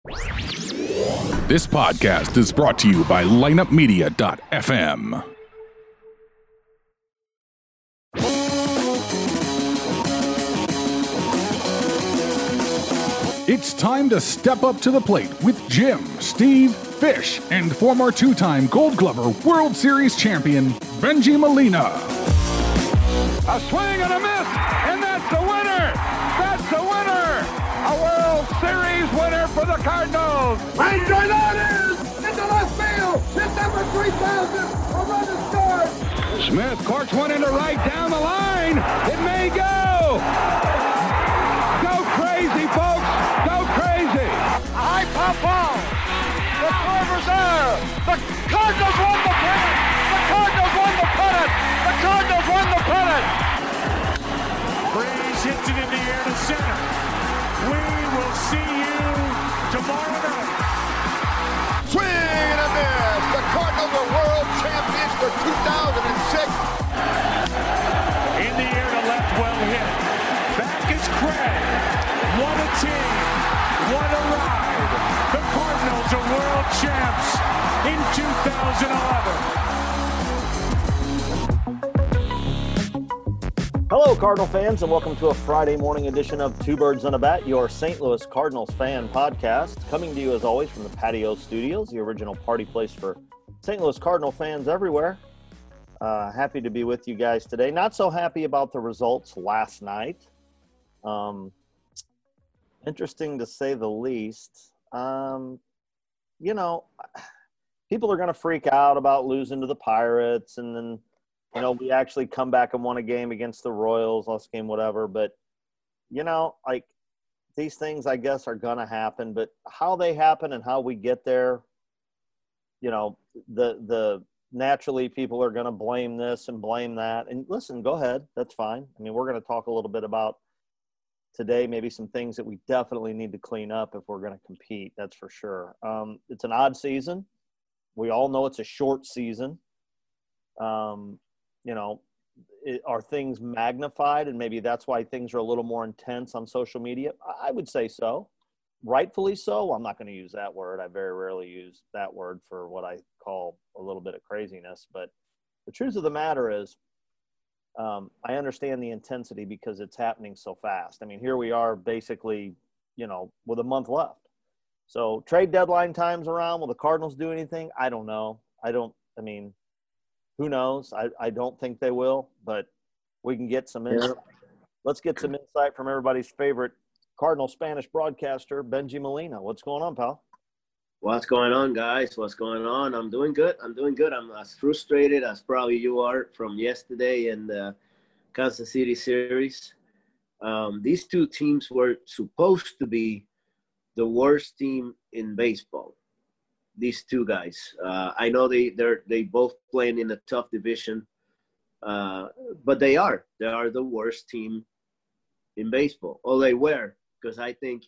This podcast is brought to you by lineupmedia.fm. It's time to step up to the plate with Jim, Steve, Fish, and former two-time Gold Glover World Series champion, Bengie Molina. A swing and a miss, and that's the winner! That's the winner! A World Series winner for the Cardinals! Ranger, that is! Into left field! Hit number 3,000! A run is scored! Smith corks one into right down the line! It may go! Go crazy, folks! Go crazy! A high pop ball! The Corvers there! The Cardinals won the pennant! The Cardinals won the pennant! The Cardinals won the pennant! Breeze hits it in the air to center. We will see you tomorrow night. Swing and a miss! The Cardinals are world champions for 2006! In the air to left, well hit. Back is Craig. What a team. What a ride. The Cardinals are world champs in 2011. Hello, Cardinal fans, and welcome to a Friday morning edition of Two Birds on a Bat, your St. Louis Cardinals fan podcast, coming to you as always from the Patio Studios, the original party place for St. Louis Cardinal fans everywhere. Happy to be with you guys today. Not so happy about the results last night. Interesting to say the least. People are going to freak out about losing to the Pirates, and then we actually come back and won a game against the Royals, lost game, whatever. But, these things, I guess, are going to happen. But how they happen and how we get there, the naturally people are going to blame this and blame that. And listen, go ahead. That's fine. I mean, we're going to talk a little bit about today, maybe some things that we definitely need to clean up if we're going to compete. That's for sure. It's an odd season. We all know it's a short season. Are things magnified, and maybe that's why things are a little more intense on social media? I would say so. Rightfully so. I'm not going to use that word. I very rarely use that word for what I call a little bit of craziness. But the truth of the matter is, I understand the intensity because it's happening so fast. I mean, here we are basically, with a month left. So trade deadline time's around. Will the Cardinals do anything? I don't know. Who knows? I don't think they will, but we can get some insight. Let's get some insight from everybody's favorite Cardinal Spanish broadcaster, Bengie Molina. What's going on, pal? What's going on, guys? What's going on? I'm doing good. I'm as frustrated as probably you are from yesterday in the Kansas City series. These two teams were supposed to be the worst team in baseball. These two guys. I know they both playing in a tough division, but they are the worst team in baseball. Or they were, because I think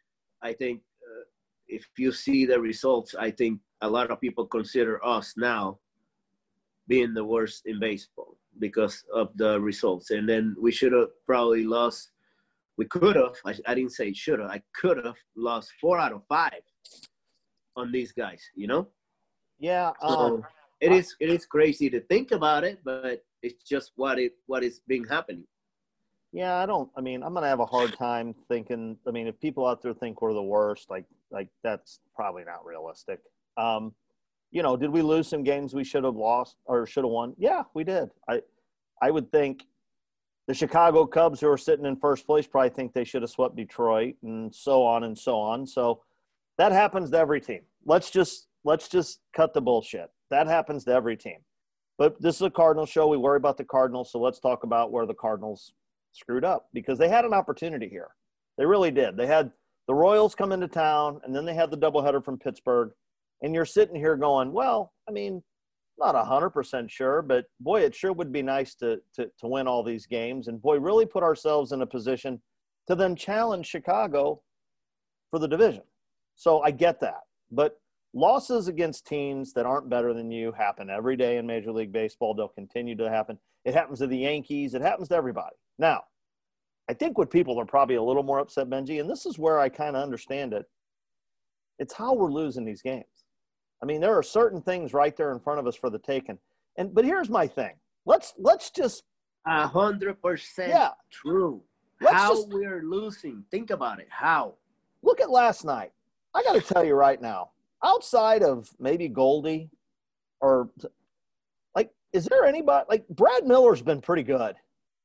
if you see the results, I think a lot of people consider us now being the worst in baseball because of the results. And then we should have probably lost. We could have. I didn't say should have. I could have lost 4 out of 5. On these guys, Yeah. So it is crazy to think about it, but it's just what is being happening. Yeah, I'm going to have a hard time thinking. If people out there think we're the worst, like that's probably not realistic. Did we lose some games we should have lost or should have won? Yeah, we did. I would think the Chicago Cubs, who are sitting in first place, probably think they should have swept Detroit, and so on and so on. So that happens to every team. Let's just cut the bullshit. That happens to every team. But this is a Cardinals show. We worry about the Cardinals, so let's talk about where the Cardinals screwed up, because they had an opportunity here. They really did. They had the Royals come into town, and then they had the doubleheader from Pittsburgh. And you're sitting here going, well, not 100% sure, but boy, it sure would be nice to win all these games. And boy, really put ourselves in a position to then challenge Chicago for the division. So I get that. But losses against teams that aren't better than you happen every day in Major League Baseball. They'll continue to happen. It happens to the Yankees. It happens to everybody. Now, I think what people are probably a little more upset, Bengie, and this is where I kind of understand it, It's how we're losing these games. I mean, there are certain things right there in front of us for the taking. But here's my thing. Let's just 100% true. We're losing. Think about it. How? Look at last night. I got to tell you right now, outside of maybe Goldie or like, is there anybody like Brad Miller's been pretty good.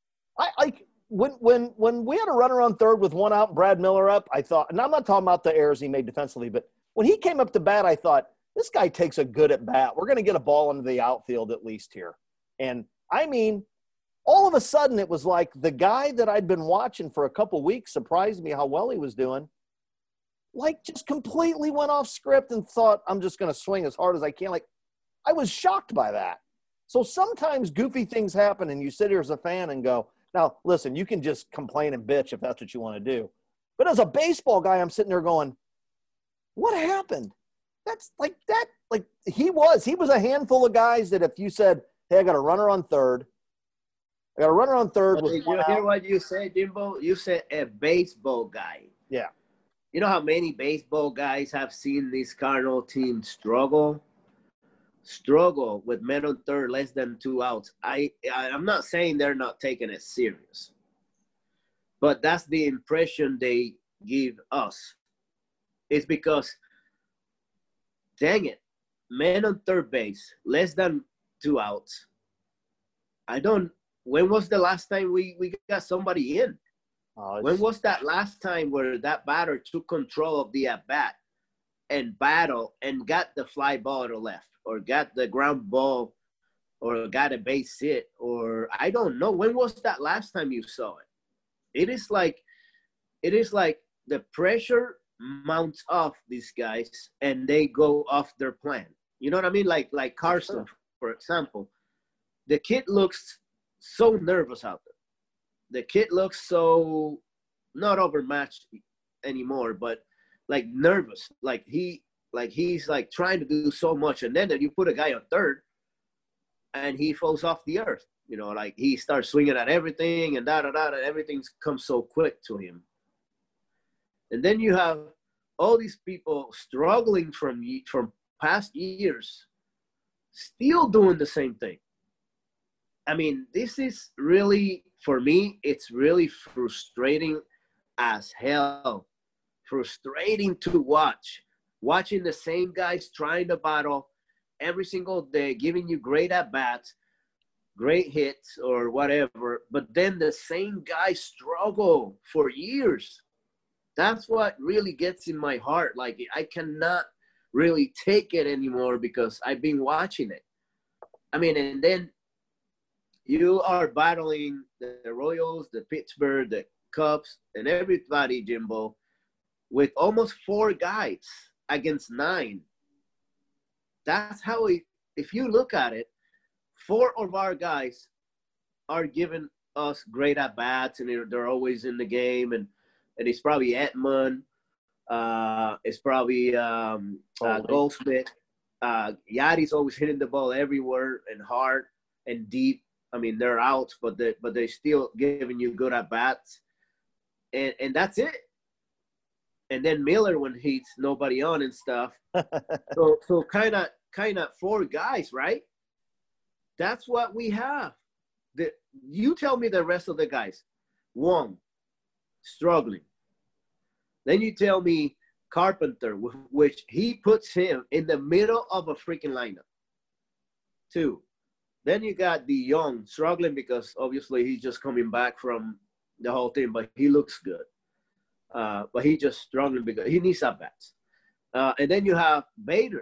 When we had a runner on third with one out and Brad Miller up, I thought, and I'm not talking about the errors he made defensively, but when he came up to bat, I thought, this guy takes a good at bat. We're going to get a ball into the outfield at least here. And I mean, all of a sudden it was like the guy that I'd been watching for a couple weeks surprised me how well he was doing. Like just completely went off script and thought, I'm just going to swing as hard as I can. Like I was shocked by that. So sometimes goofy things happen and you sit here as a fan and go, now listen, you can just complain and bitch if that's what you want to do. But as a baseball guy, I'm sitting there going, what happened? That's like that. Like he was a handful of guys that if you said, hey, I got a runner on third. I got a runner on third. You hear what you said, Jimbo? You said a baseball guy. Yeah. You know how many baseball guys have seen this Cardinal team struggle with men on third, less than 2 outs. I'm not saying they're not taking it serious, but that's the impression they give us. It's because, dang it, men on third base, less than 2 outs. When was the last time we got somebody in? When was that last time where that batter took control of the at-bat and battled and got the fly ball to left or got the ground ball or got a base hit or I don't know. When was that last time you saw it? It is like the pressure mounts off these guys and they go off their plan. You know what I mean? Like Carson, for example. The kid looks so nervous out there. The kid looks so not overmatched anymore, but like nervous. Like he's like trying to do so much. And then you put a guy on third and he falls off the earth. You know, like he starts swinging at everything and and everything comes so quick to him. And then you have all these people struggling from past years still doing the same thing. I mean, this is really, for me, it's really frustrating as hell. Frustrating to watch. Watching the same guys trying to battle every single day, giving you great at-bats, great hits or whatever, but then the same guys struggle for years. That's what really gets in my heart. Like, I cannot really take it anymore because I've been watching it. I mean, and then you are battling the Royals, the Pittsburgh, the Cubs, and everybody, Jimbo, with almost 4 guys against 9. That's how if you look at it, 4 of our guys are giving us great at-bats, and they're always in the game, and it's probably Edman, it's probably Goldsmith. Yadi's always hitting the ball everywhere and hard and deep. I mean, they're outs, but they're still giving you good at-bats. And that's it. And then Miller, when he's nobody on and stuff. so kind of 4 guys, right? That's what we have. You tell me the rest of the guys. Wong, struggling. Then you tell me Carpenter, which he puts him in the middle of a freaking lineup. 2. Then you got the Young struggling because obviously he's just coming back from the whole thing, but he looks good. But he just struggling because he needs at-bats. And then you have Bader.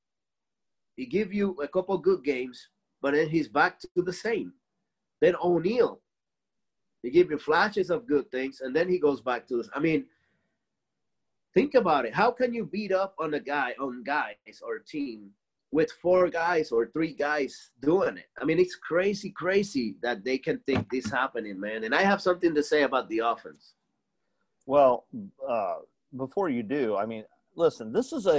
He give you a couple good games, but then he's back to the same. Then O'Neill. He give you flashes of good things, and then he goes back to this. I mean, think about it. How can you beat up on guys or a team with 4 guys or 3 guys doing it? I mean, it's crazy that they can think this happening, man. And I have something to say about the offense. Well, before you do, I mean, listen, this is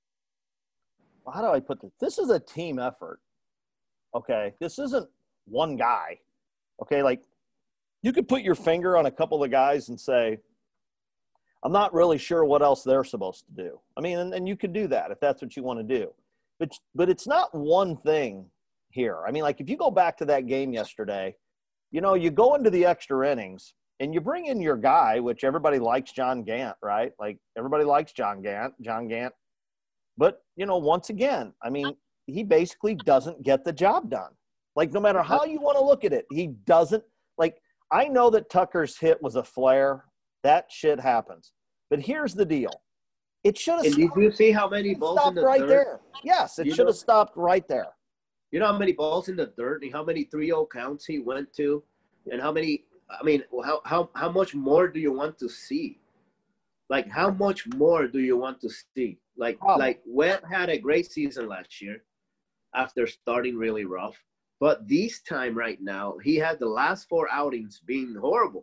how do I put this? This is a team effort, okay? This isn't one guy, okay? Like, you could put your finger on a couple of guys and say, I'm not really sure what else they're supposed to do. I mean, and you could do that if that's what you want to do. But it's not one thing here. I mean, like if you go back to that game yesterday, you know, you go into the extra innings and you bring in your guy, which everybody likes, John Gant, right? Like everybody likes John Gant. But, you know, once again, I mean, he basically doesn't get the job done. Like no matter how you want to look at it, he doesn't. Like I know that Tucker's hit was a flare. That shit happens. But here's the deal. It should have stopped. Did you see how many balls in the right third? There. Yes, it should have stopped right there. You know how many balls in the dirt and how many 3-0 counts he went to, and how many? I mean, how much more do you want to see? Like, how much more do you want to see? Like Webb had a great season last year after starting really rough, but this time right now he had the last 4 outings being horrible.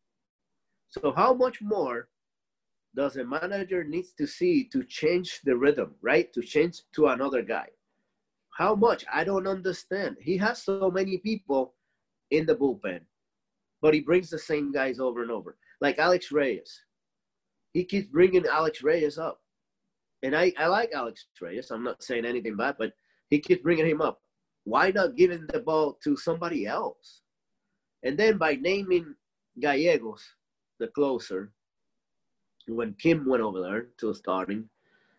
So how much more does a manager needs to see to change the rhythm, right? To change to another guy. How much? I don't understand. He has so many people in the bullpen, but he brings the same guys over and over. Like Alex Reyes. He keeps bringing Alex Reyes up. And I like Alex Reyes. I'm not saying anything bad, but he keeps bringing him up. Why not giving the ball to somebody else? And then by naming Gallegos, the closer, when Kim went over there to starting,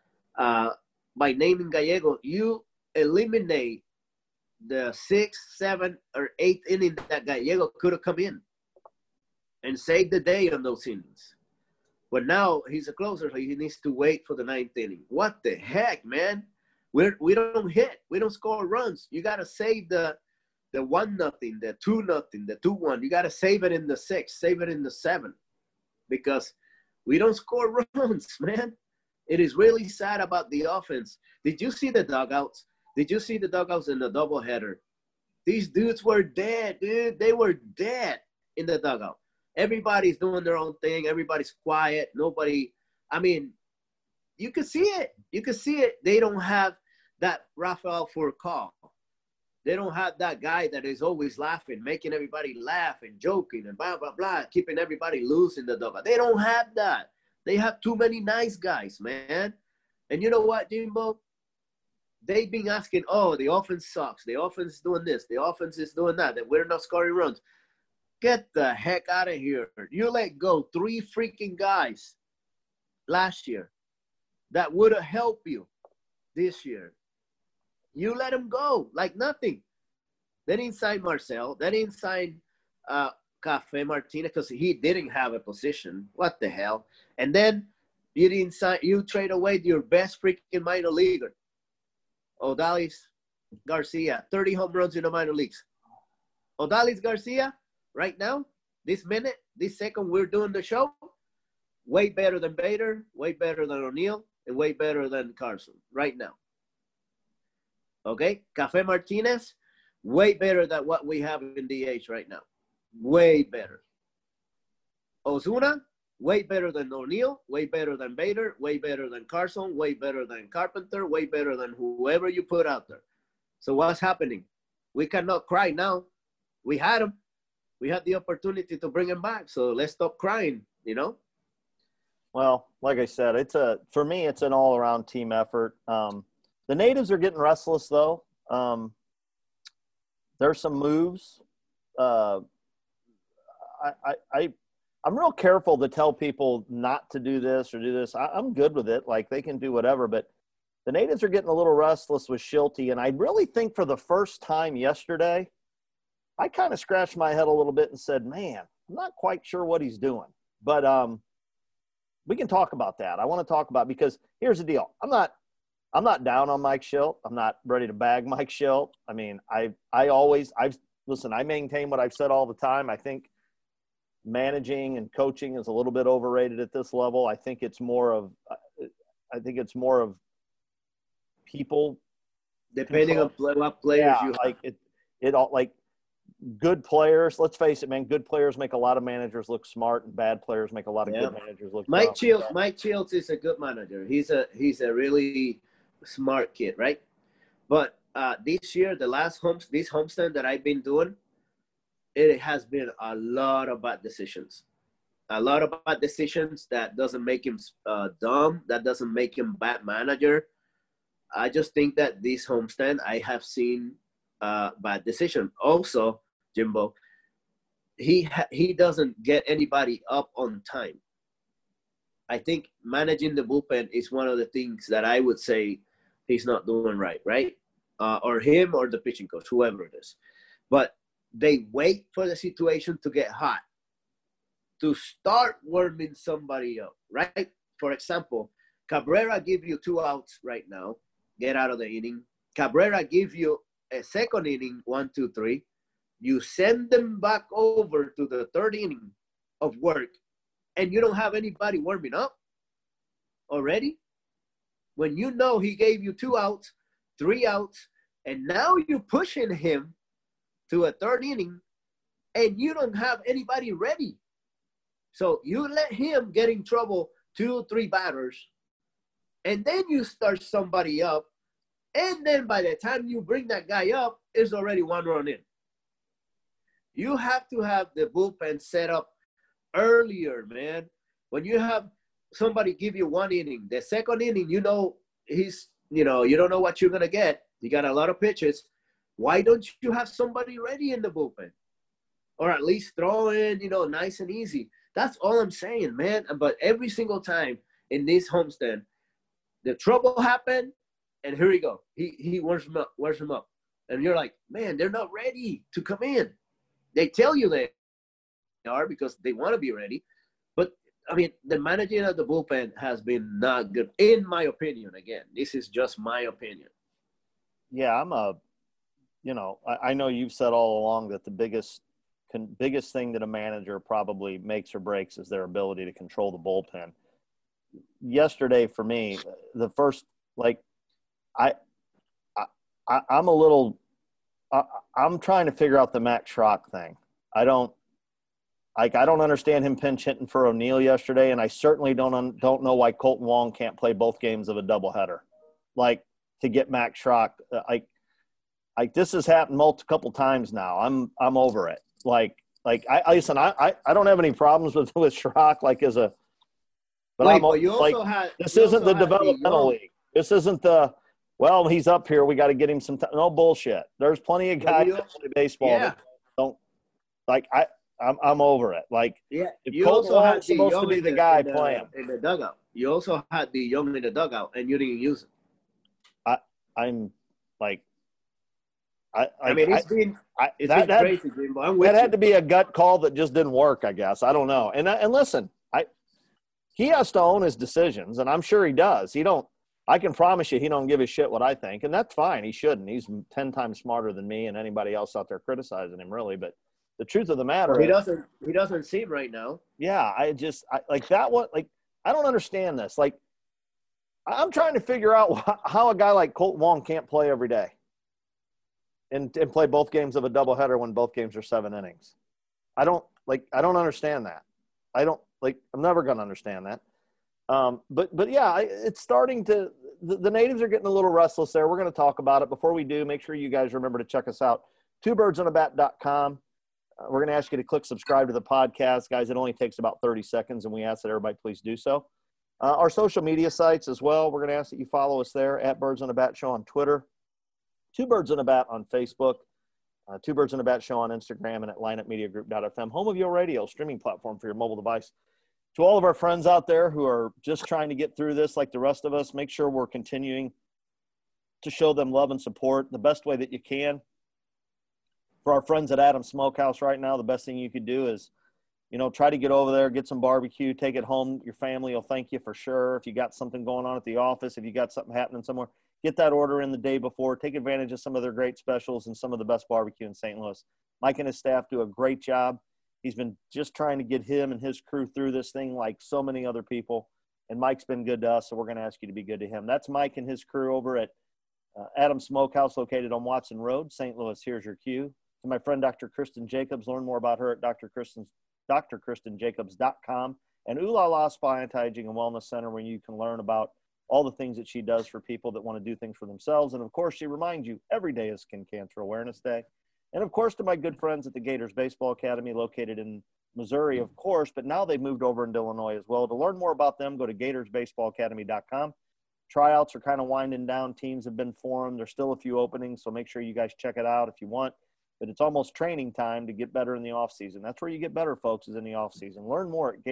by naming Gallegos, you eliminate the 6th, 7th, or 8th inning that Gallego could have come in and saved the day on those innings. But now he's a closer, so he needs to wait for the 9th inning. What the heck, man? We don't hit. We don't score runs. You got to save the 1-0, the 2-0, the 2-1. You got to save it in the 6th, save it in the 7th, because we don't score runs, man. It is really sad about the offense. Did you see the dugouts? Did you see the dugouts in the doubleheader? These dudes were dead, dude. They were dead in the dugout. Everybody's doing their own thing. Everybody's quiet. Nobody, I mean, you can see it. You can see it. They don't have that Rafael Furcal. They don't have that guy that is always laughing, making everybody laugh and joking and blah, blah, blah, keeping everybody loose in the dugout. They don't have that. They have too many nice guys, man. And you know what, Jimbo? They've been asking, oh, the offense sucks. The offense is doing this. The offense is doing that. That we're not scoring runs. Get the heck out of here. You let go 3 freaking guys last year that would have helped you this year. You let them go like nothing. They didn't sign Marcel. They didn't sign Cafe Martinez because he didn't have a position. What the hell? And then you didn't sign. You trade away your best freaking minor leaguer, Odalis Garcia, 30 home runs in the minor leagues. Odalis Garcia, right now, this minute, this second we're doing the show, way better than Bader, way better than O'Neill, and way better than Carson right now. Okay? Cafe Martinez, way better than what we have in DH right now. Way better. Ozuna, way better than O'Neill, way better than Bader, way better than Carson, way better than Carpenter, way better than whoever you put out there. So what's happening? We cannot cry now. We had him. We had the opportunity to bring him back. So let's stop crying, you know? Well, like I said, for me, it's an all-around team effort. The natives are getting restless, though. There's some moves. I'm real careful to tell people not to do this or do this. I'm good with it. Like, they can do whatever. But the natives are getting a little restless with Schulte. And I really think for the first time yesterday, I kind of scratched my head a little bit and said, man, I'm not quite sure what he's doing. But we can talk about that. I want to talk about, because here's the deal. I'm not down on Mike Shildt. I'm not ready to bag Mike Shildt. I mean, I maintain what I've said all the time. I think managing and coaching is a little bit overrated at this level. I think it's more of people. Depending on what players you have. Like it all, like, good players, let's face it, man, good players make a lot of managers look smart, and bad players make a lot of good managers look Mike Shildt is a good manager. He's a really smart kid, right? But this year, this homestand that I've been doing, it has been a lot of bad decisions. a lot of bad decisions. That doesn't make him dumb. That doesn't make him bad manager. I just think that this homestand, I have seen bad decision. Also, Jimbo, he doesn't get anybody up on time. I think managing the bullpen is one of the things that I would say he's not doing right? Or him or the pitching coach, whoever it is. But they wait for the situation to get hot to start warming somebody up, right? For example, Cabrera give you 2 outs right now, get out of the inning. Cabrera give you a second inning, 1, 2, 3. You send them back over to the 3rd inning of work, and you don't have anybody warming up already? When you know he gave you 2 outs, 3 outs, and now you're pushing him to a 3rd inning, and you don't have anybody ready. So you let him get in trouble 2 or 3 batters, and then you start somebody up, and then by the time you bring that guy up, it's already 1 run in. You have to have the bullpen set up earlier, man. When you have somebody give you 1 inning, the 2nd inning, you know you don't know what you're going to get. You got a lot of pitches. Why don't you have somebody ready in the bullpen? Or at least throw in, nice and easy. That's all I'm saying, man. But every single time in this homestand, the trouble happened, and here we go. He warms him up. And you're like, man, they're not ready to come in. They tell you they are because they want to be ready. But, I mean, the managing of the bullpen has been not good, in my opinion. Again, this is just my opinion. Yeah, I know you've said all along that the biggest thing that a manager probably makes or breaks is their ability to control the bullpen. Yesterday, for me, the first, I'm trying to figure out the Max Schrock thing. I don't understand him pinch hitting for O'Neill yesterday, and I certainly don't know why Colton Wong can't play both games of a doubleheader. To get Max Schrock, this has happened couple times now. I'm over it. Listen, I don't have any problems with Schrock this isn't the developmental league. This isn't he's up here. We got to get him some time. No bullshit. There's plenty of guys that play baseball that don't I'm over it. If you Colton also Wong's supposed to be the guy playing in the dugout. You also had the young in the dugout, and you didn't use it. It's been crazy, Jimbo. I'm with that you. had to be a gut call that just didn't work, I guess. I don't know. And listen, he has to own his decisions, and I'm sure he does. I can promise you he don't give a shit what I think, and that's fine. He shouldn't. He's 10 times smarter than me and anybody else out there criticizing him, really. But the truth of the matter is he doesn't seem right now. Yeah, I don't understand this. I'm trying to figure out how a guy like Colton Wong can't play every day and play both games of a doubleheader when both games are 7 innings. I don't understand that. I'm never going to understand that. But yeah, it's starting to – the natives are getting a little restless there. We're going to talk about it. Before we do, make sure you guys remember to check us out, twobirdsonthebat.com. We're going to ask you to click subscribe to the podcast. Guys, it only takes about 30 seconds, and we ask that everybody please do so. Our social media sites as well, we're going to ask that you follow us there, at Birds on the Bat Show on Twitter, Two Birds on the Bat on Facebook, Two Birds on the Bat Show on Instagram, and at lineupmediagroup.fm, home of your radio, streaming platform for your mobile device. To all of our friends out there who are just trying to get through this like the rest of us, make sure we're continuing to show them love and support the best way that you can. For our friends at Adams Smokehouse right now, the best thing you could do is, try to get over there, get some barbecue, take it home. Your family will thank you for sure. If you got something going on at the office, if you got something happening somewhere, get that order in the day before. Take advantage of some of their great specials and some of the best barbecue in St. Louis. Mike and his staff do a great job. He's been just trying to get him and his crew through this thing like so many other people. And Mike's been good to us, so we're going to ask you to be good to him. That's Mike and his crew over at Adams Smokehouse, located on Watson Road, St. Louis. Here's your cue. To my friend, Dr. Kristen Jacobs, learn more about her at drkristenjacobs.com, and Ooh La La Spa Anti-Aging and Wellness Center, where you can learn about all the things that she does for people that want to do things for themselves. And, of course, she reminds you every day is Skin Cancer Awareness Day. And, of course, to my good friends at the Gators Baseball Academy, located in Missouri, of course, but now they've moved over into Illinois as well. To learn more about them, go to GatorsBaseballAcademy.com. Tryouts are kind of winding down. Teams have been formed. There's still a few openings, so make sure you guys check it out if you want. But it's almost training time to get better in the offseason. That's where you get better, folks, is in the offseason. Learn more at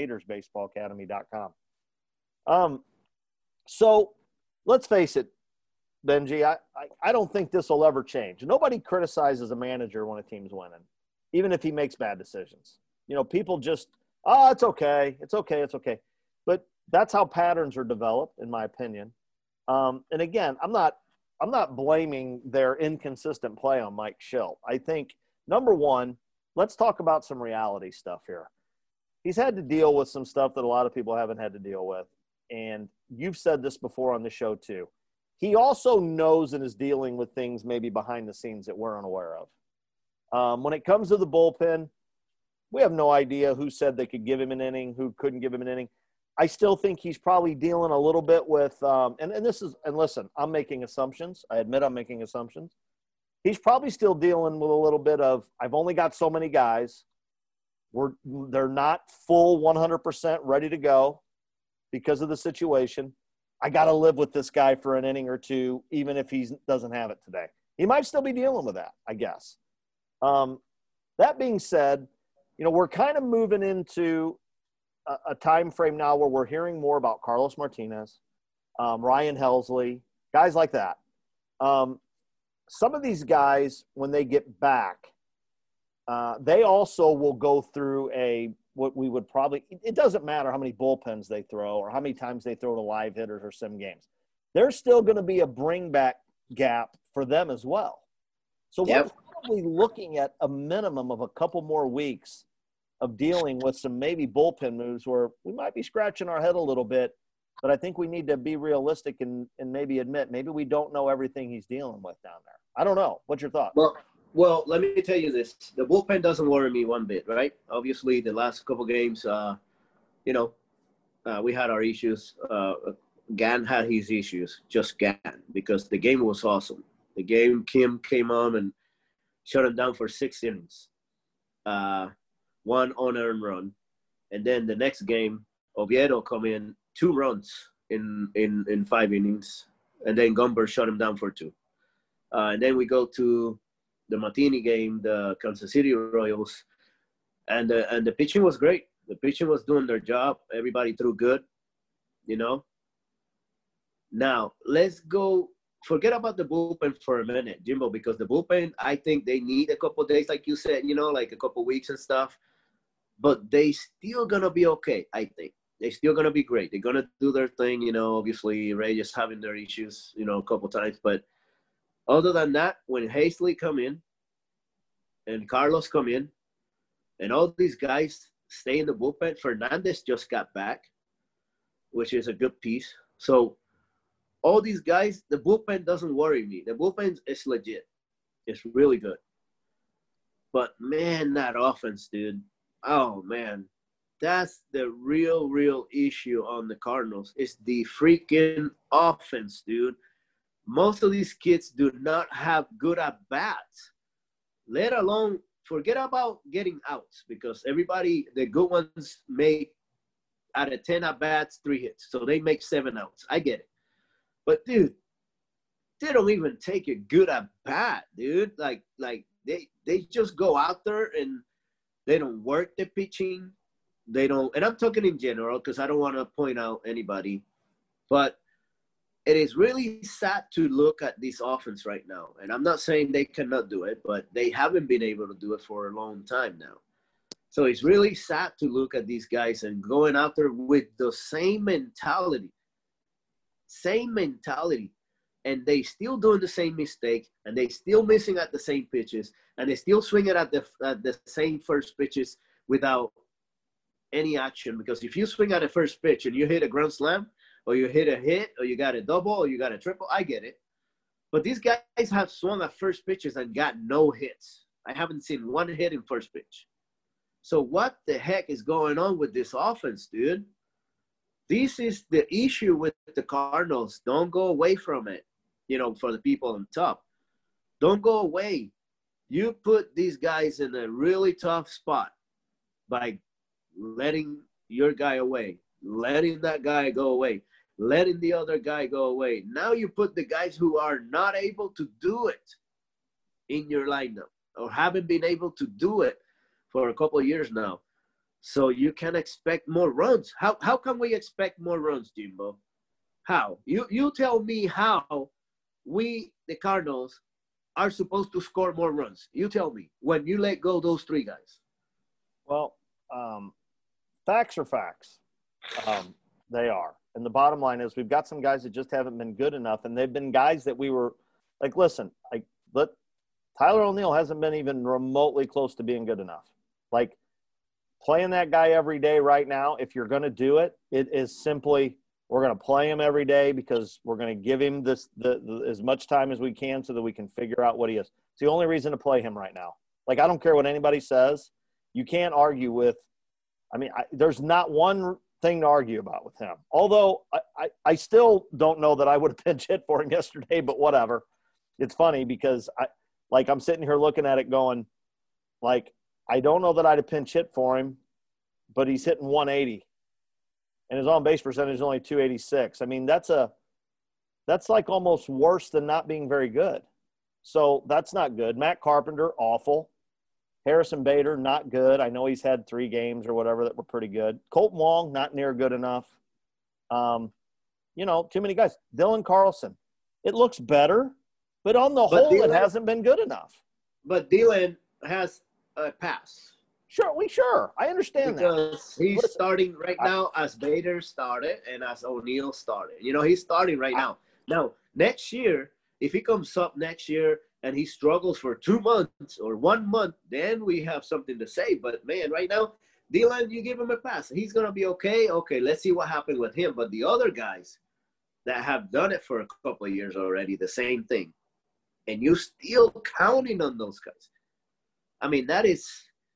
GatorsBaseballAcademy.com. So let's face it, Benji, I don't think this will ever change. Nobody criticizes a manager when a team's winning, even if he makes bad decisions. You know, people just, it's okay. It's okay. It's okay. But that's how patterns are developed, in my opinion. And again, I'm not blaming their inconsistent play on Mike Shildt. I think, number one, let's talk about some reality stuff here. He's had to deal with some stuff that a lot of people haven't had to deal with. And you've said this before on the show too. He also knows and is dealing with things maybe behind the scenes that we're unaware of. When it comes to the bullpen, we have no idea who said they could give him an inning, who couldn't give him an inning. I still think he's probably dealing a little bit with and listen, I'm making assumptions. I admit I'm making assumptions. He's probably still dealing with a little bit of, I've only got so many guys. They're not full 100% ready to go because of the situation. I got to live with this guy for an inning or two, even if he doesn't have it today. He might still be dealing with that, I guess. That being said, you know, we're kind of moving into a time frame now where we're hearing more about Carlos Martinez, Ryan Helsley, guys like that. Some of these guys, when they get back, they also will go through what we would probably – it doesn't matter how many bullpens they throw or how many times they throw to live hitters or sim games. There's still going to be a bring-back gap for them as well. So we're probably looking at a minimum of a couple more weeks of dealing with some maybe bullpen moves where we might be scratching our head a little bit, but I think we need to be realistic and maybe admit maybe we don't know everything he's dealing with down there. I don't know. What's your thought? Well, let me tell you this. The bullpen doesn't worry me one bit, right? Obviously, the last couple games, we had our issues. Gan had his issues, just Gan, because the game was awesome. The game, Kim came on and shut him down for 6 innings. One unearned run. And then the next game, Oviedo come in 2 runs in 5 innings. And then Gumber shut him down for 2. And then we go to the Martini game, the Kansas City Royals. And the pitching was great. The pitching was doing their job. Everybody threw good, you know. Now, let's go. Forget about the bullpen for a minute, Jimbo, because the bullpen, I think they need a couple of days, like you said, you know, like a couple of weeks and stuff. But they still going to be okay, I think. They're still going to be great. They're going to do their thing, you know. Obviously, Ray just having their issues, you know, a couple times. But other than that, when Helsley come in and Carlos come in and all these guys stay in the bullpen, Fernandez just got back, which is a good piece. So all these guys, the bullpen doesn't worry me. The bullpen is legit. It's really good. But, man, that offense, dude. Oh, man. That's the real issue on the Cardinals. It's the freaking offense, dude. Most of these kids do not have good at-bats, let alone forget about getting outs, because everybody, the good ones, make out of 10 at-bats, 3 hits. So they make 7 outs. I get it. But, dude, they don't even take a good at-bat, dude. Like they just go out there and they don't work the pitching. They don't – and I'm talking in general because I don't want to point out anybody. But it is really sad to look at this offense right now. And I'm not saying they cannot do it, but they haven't been able to do it for a long time now. So it's really sad to look at these guys and going out there with the same mentality. And they still doing the same mistake, and they still missing at the same pitches, and they still swinging at the same first pitches without any action. Because if you swing at the first pitch and you hit a ground slam, or you hit a hit, or you got a double, or you got a triple, I get it. But these guys have swung at first pitches and got no hits. I haven't seen 1 hit in first pitch. So what the heck is going on with this offense, dude? This is the issue with the Cardinals. Don't go away from it, you know, for the people on top. Don't go away. You put these guys in a really tough spot by letting your guy away, letting that guy go away, letting the other guy go away. Now you put the guys who are not able to do it in your lineup or haven't been able to do it for a couple of years now. So you can expect more runs. How can we expect more runs, Jimbo? How? You tell me how we, the Cardinals, are supposed to score more runs. You tell me when you let go those three guys. Well, facts are facts. They are. And the bottom line is we've got some guys that just haven't been good enough, and they've been guys that we were like, listen, Tyler O'Neill hasn't been even remotely close to being good enough. Like, playing that guy every day right now, if you're going to do it, it is simply we're going to play him every day because we're going to give him as much time as we can so that we can figure out what he is. It's the only reason to play him right now. Like, I don't care what anybody says. You can't argue with – I mean, there's not one thing to argue about with him. Although I still don't know that I would have pinch hit for him yesterday, but whatever. It's funny because I'm sitting here looking at it going, like, I don't know that I'd have pinch hit for him, but he's hitting 180. And his on-base percentage is only 286. I mean, that's like almost worse than not being very good. So that's not good. Matt Carpenter, awful. Harrison Bader, not good. I know he's had 3 games or whatever that were pretty good. Colton Wong, not near good enough. Too many guys. Dylan Carlson, it looks better, but on the whole, it hasn't been good enough. But Dylan has a pass. Sure. I understand because he's starting right now as Bader started and as O'Neill started. He's starting right now. Now, next year, if he comes up next year and he struggles for 2 months or 1 month, then we have something to say. But, man, right now, Dylan, you give him a pass. He's going to be okay. Okay, let's see what happened with him. But the other guys that have done it for a couple of years already, the same thing. And you're still counting on those guys. I mean, that is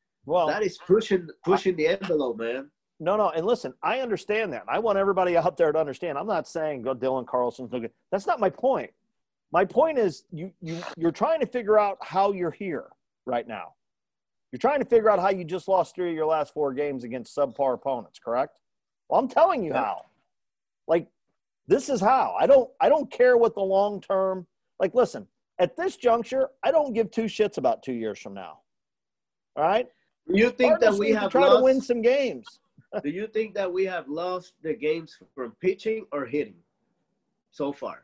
pushing the envelope, man. No, and listen, I understand that. I want everybody out there to understand. I'm not saying go Dylan Carlson's no good. That's not my point. My point is you're trying to figure out how you're here right now. You're trying to figure out how you just lost 3 of your last 4 games against subpar opponents, correct? Well, I'm telling you how. Like, this is how. I don't care what the long term. Like, listen, at this juncture, I don't give 2 shits about 2 years from now. All right? You think that we have try to win some games? Do you think that we have lost the games from pitching or hitting so far?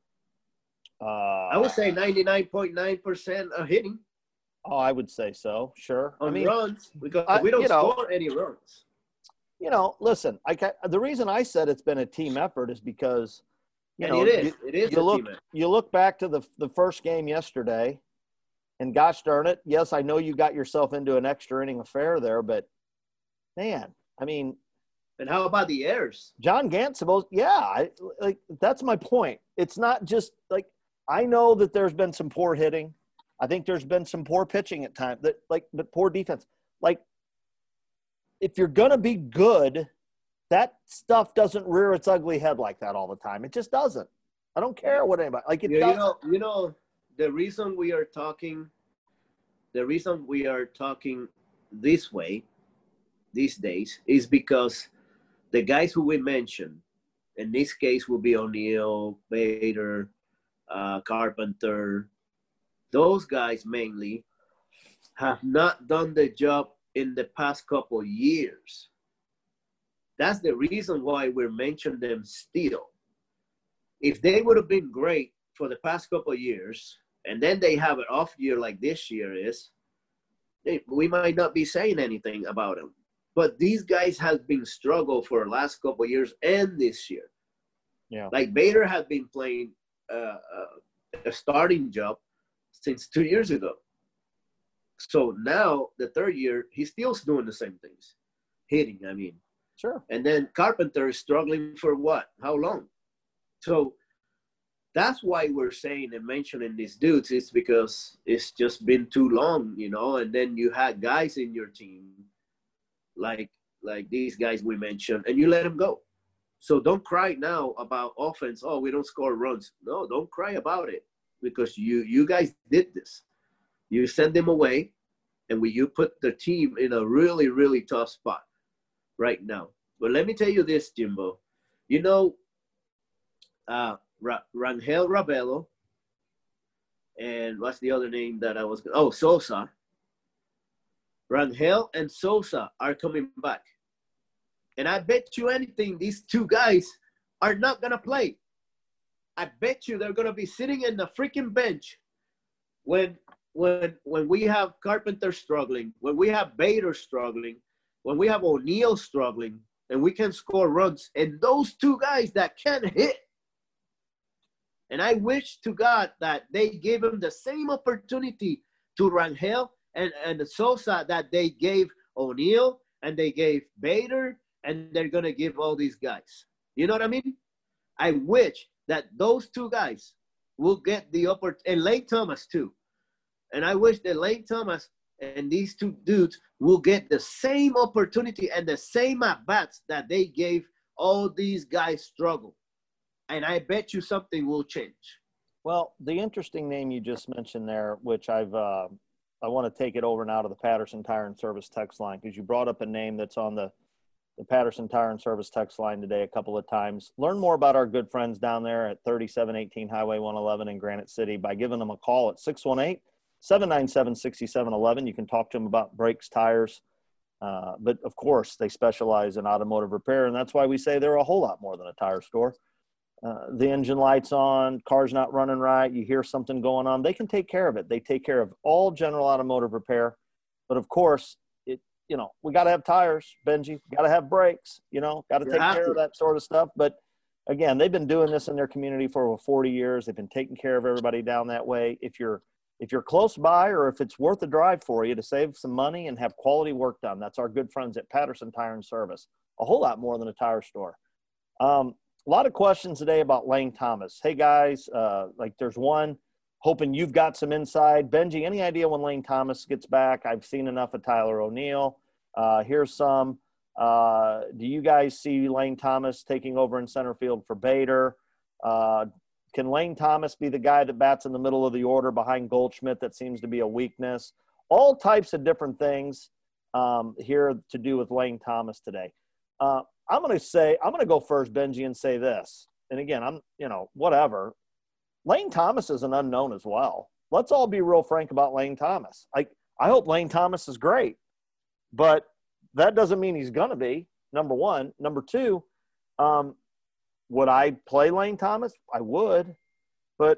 I would say 99.9% of hitting. Oh, I would say so. Sure. On runs, because we don't score any runs. Listen, the reason I said it's been a team effort is because, it is a team effort. You look back to the first game yesterday, and gosh darn it, yes, I know you got yourself into an extra inning affair there, but, man, I mean – and how about the errors? John Gant, that's my point. It's not just – like, I know that there's been some poor hitting. I think there's been some poor pitching at times, but poor defense. Like, if you're going to be good, that stuff doesn't rear its ugly head like that all the time. It just doesn't. I don't care what anybody – like, it doesn't. The reason we are talking this way these days is because the guys who we mentioned, in this case will be O'Neill, Bader, Carpenter, those guys mainly have not done the job in the past couple of years. That's the reason why we're mentioning them still. If they would have been great for the past couple of years, and then they have an off year like this year is, we might not be saying anything about them. But these guys have been struggle for the last couple of years and this year. Yeah. Like Bader had been playing a starting job since 2 years ago. So now the third year, he's still doing the same things. Hitting, I mean. Sure. And then Carpenter is struggling for what? How long? So that's why we're saying and mentioning these dudes. It's because it's just been too long, and then you had guys in your team like these guys we mentioned, and you let them go. So don't cry now about offense. Oh, we don't score runs. No, don't cry about it because you guys did this. You sent them away, and you put the team in a really, really tough spot. right now. But let me tell you this, Jimbo. You know, Rangel Ravelo, and what's the other name that I was – oh, Sosa. Rangel and Sosa are coming back. And I bet you anything, these two guys are not going to play. I bet you they're going to be sitting in the freaking bench when we have Carpenter struggling, when we have Bader struggling, when we have O'Neill struggling, and we can score runs. And those two guys that can hit. And I wish to God that they gave him the same opportunity to Rangel and Sosa that they gave O'Neill and they gave Bader, and they're going to give all these guys. You know what I mean? I wish that those two guys will get the opportunity, and Lane Thomas too. And I wish that Lane Thomas and these two dudes will get the same opportunity and the same at-bats that they gave all these guys struggle. And I bet you something will change. Well, the interesting name you just mentioned there, which I want to take it over now to the Patterson Tire and Service text line, because you brought up a name that's on the Patterson Tire and Service text line today a couple of times. Learn more about our good friends down there at 3718 Highway 111 in Granite City by giving them a call at 618-797-6711. You can talk to them about brakes, tires. But, of course, they specialize in automotive repair, and that's why we say they're a whole lot more than a tire store. The engine light's on, car's not running right, you hear something going on, they can take care of it. They take care of all general automotive repair. But, of course, we got to have tires, Benji, got to have brakes, got to take care of that sort of stuff. But, again, they've been doing this in their community for over 40 years. They've been taking care of everybody down that way. If you're close by, or if it's worth the drive for you to save some money and have quality work done, that's our good friends at Patterson Tire and Service. A whole lot more than a tire store. A lot of questions today about Lane Thomas. Hey, guys, there's one, hoping you've got some insight. Benji, any idea when Lane Thomas gets back? I've seen enough of Tyler O'Neill. Here's some. Do you guys see Lane Thomas taking over in center field for Bader? Can Lane Thomas be the guy that bats in the middle of the order behind Goldschmidt? That seems to be a weakness. All types of different things here to do with Lane Thomas today. I'm going to go first, Benji, and say this. And again, whatever. Lane Thomas is an unknown as well. Let's all be real frank about Lane Thomas. I hope Lane Thomas is great, but that doesn't mean he's going to be, number one. Number two, would I play Lane Thomas? I would. But,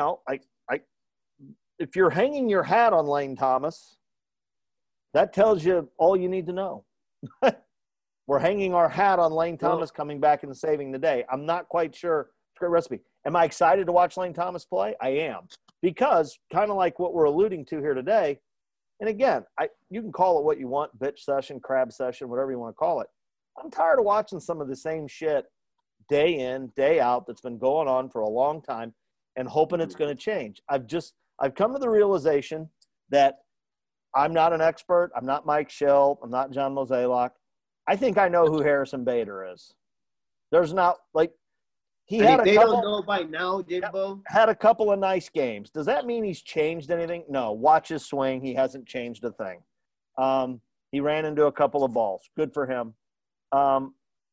if you're hanging your hat on Lane Thomas, that tells you all you need to know. We're hanging our hat on Lane Thomas coming back and saving the day. I'm not quite sure. It's a great recipe. Am I excited to watch Lane Thomas play? I am. Because kind of like what we're alluding to here today, and again, you can call it what you want, bitch session, crab session, whatever you want to call it. I'm tired of watching some of the same shit day in, day out that's been going on for a long time and hoping it's going to change. I've come to the realization that I'm not an expert. I'm not Mike Schill. I'm not John Mozeliak. I think I know who Harrison Bader is. There's not they don't know by now, Jimbo. Had a couple of nice games. Does that mean he's changed anything? No. Watch his swing. He hasn't changed a thing. He ran into a couple of balls. Good for him. I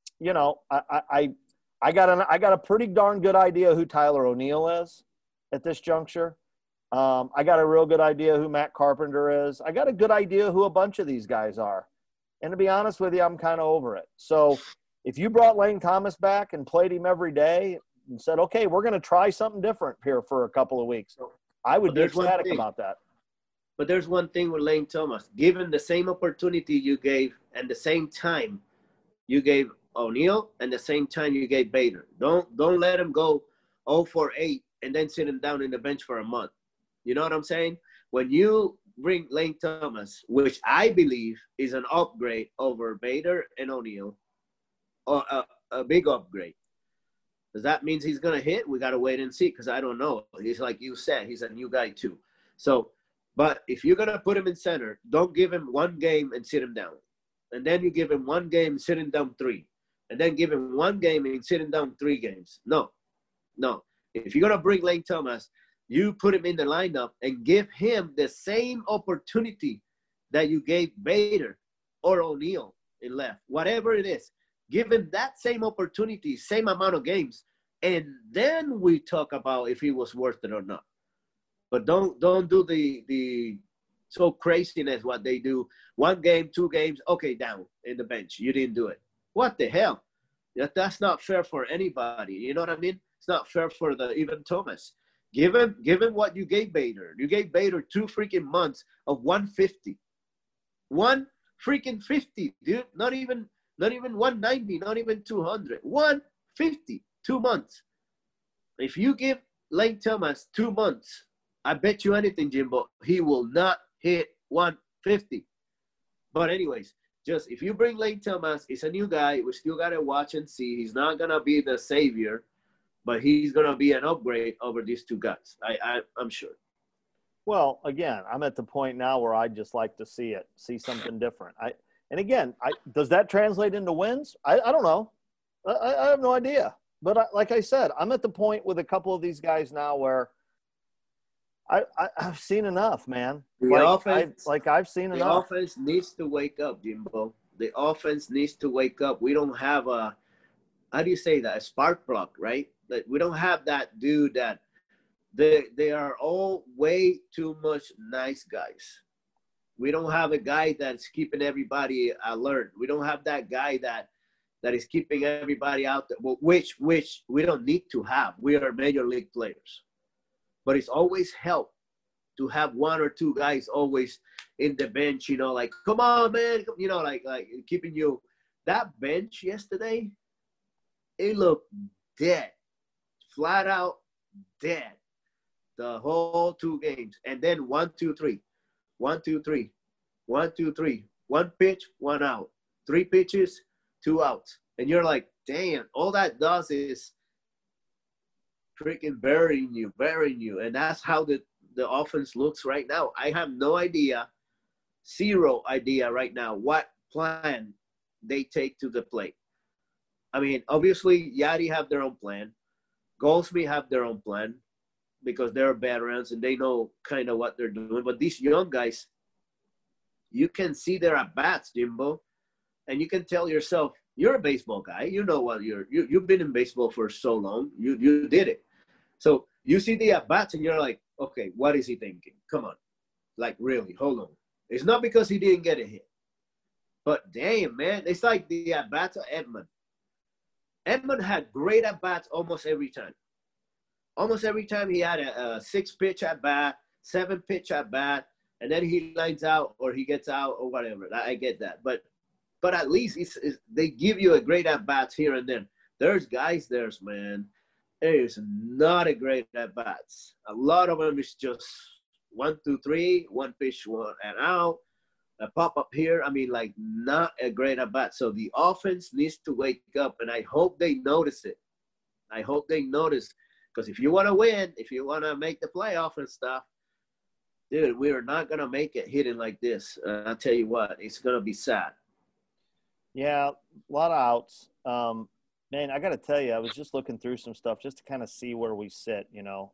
got a pretty darn good idea who Tyler O'Neill is at this juncture. I got a real good idea who Matt Carpenter is. I got a good idea who a bunch of these guys are. And to be honest with you, I'm kind of over it. So if you brought Lane Thomas back and played him every day and said, okay, we're going to try something different here for a couple of weeks, I would be ecstatic about that. But there's one thing with Lane Thomas. Given the same opportunity you gave and the same time you gave O'Neill and the same time you gave Bader. Don't let him go 0 for 8 and then sit him down in the bench for a month. You know what I'm saying? When you bring Lane Thomas, which I believe is an upgrade over Bader and O'Neill, or a big upgrade. Does that mean he's going to hit? We got to wait and see, because I don't know. He's like you said, he's a new guy too. So, but if you're going to put him in center, don't give him one game and sit him down. And then you give him one game and sit him down 3. And then give him one game and sit him down 3 games. No. If you're going to bring Lane Thomas, you put him in the lineup and give him the same opportunity that you gave Bader or O'Neill in left, whatever it is. Give him that same opportunity, same amount of games, and then we talk about if he was worth it or not. But don't do the so craziness what they do. 1 game, 2 games, okay, down in the bench. You didn't do it. What the hell? That's not fair for anybody. You know what I mean? It's not fair for even Thomas. Give him what you gave Bader. You gave Bader 2 freaking months of 150. 150, dude. Not even 190, not even 200. 150, 2 months. If you give Lane Thomas 2 months, I bet you anything, Jimbo, he will not hit 150. But anyways, just if you bring Lane Thomas, he's a new guy. We still got to watch and see. He's not going to be the savior, but he's going to be an upgrade over these 2 guys. I'm sure. Well, again, I'm at the point now where I'd just like to see something different. Does that translate into wins? I don't know. I have no idea. But like I said, I'm at the point with a couple of these guys now where I've seen enough, man. I've seen enough. The offense needs to wake up, Jimbo. The offense needs to wake up. We don't have how do you say that? A spark plug, right? That we don't have that dude that they are all way too much nice guys. We don't have a guy that's keeping everybody alert. We don't have that guy that is keeping everybody out there, which we don't need to have. We are major league players. But it's always helped to have 1 or 2 guys always in the bench, like, come on, man, like keeping you. That bench yesterday, it looked dead, flat out dead, the whole 2 games. And then 1, 2, 3, 1, 2, 3, 1, 2, 3, 1 pitch, 1 out, 3 pitches, 2 outs. And you're like, damn, all that does is freaking burying you. And that's how the offense looks right now. I have no idea, 0 idea right now what plan they take to the plate. I mean, obviously, Yadi have their own plan. Goldsmith have their own plan because they're veterans and they know kind of what they're doing. But these young guys, you can see their at-bats, Jimbo, and you can tell yourself, you're a baseball guy. You know what you've been in baseball for so long. You did it. So you see the at-bats and you're like, okay, what is he thinking? Come on. Like, really, hold on. It's not because he didn't get a hit. But damn, man, it's like the at-bats of Edman. Edman had great at-bats almost every time. Almost every time he had a 6-pitch at-bat, 7-pitch at-bat, and then he lines out or he gets out or whatever. I get that. But at least they give you a great at-bats here and then. There's guys man. It is not a great at-bats. A lot of them is just 1, 2, 3, 1 pitch, 1 and out, a pop-up here. I mean, like, not a great at-bat. So the offense needs to wake up, and I hope they notice it. I hope they notice, because if you want to win, if you want to make the playoff and stuff, dude, we are not going to make it hitting like this. I'll tell you what, it's going to be sad. Yeah, a lot of outs. Man, I got to tell you, I was just looking through some stuff just to kind of see where we sit,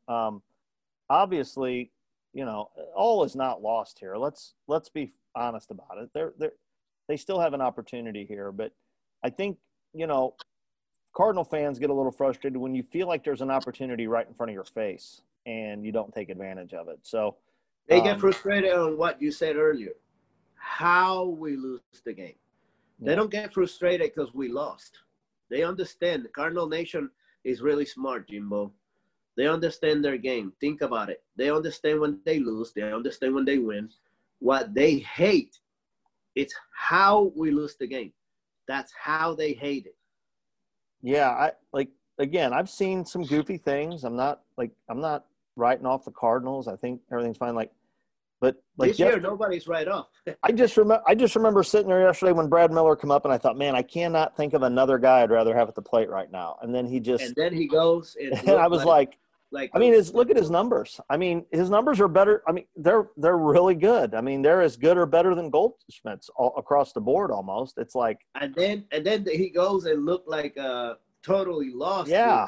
Obviously, all is not lost here. Let's be honest about it. They still have an opportunity here, but I think, Cardinal fans get a little frustrated when you feel like there's an opportunity right in front of your face and you don't take advantage of it. So they get frustrated on what you said earlier, how we lose the game. Yeah. They don't get frustrated because we lost. They understand. The Cardinal Nation is really smart, Jimbo. They understand their game. Think about it. They understand when they lose. They understand when they win. What they hate, it's how we lose the game. That's how they hate it. Yeah, I've seen some goofy things. I'm not writing off the Cardinals. I think everything's fine. But this year, nobody's right off. I just remember sitting there yesterday when Brad Miller came up, and I thought, man, I cannot think of another guy I'd rather have at the plate right now. And then he goes. And I was look at his numbers. I mean, his numbers are better. I mean, they're really good. I mean, they're as good or better than Goldschmidt's all across the board almost. It's like. And then he goes and looked like totally lost. Yeah.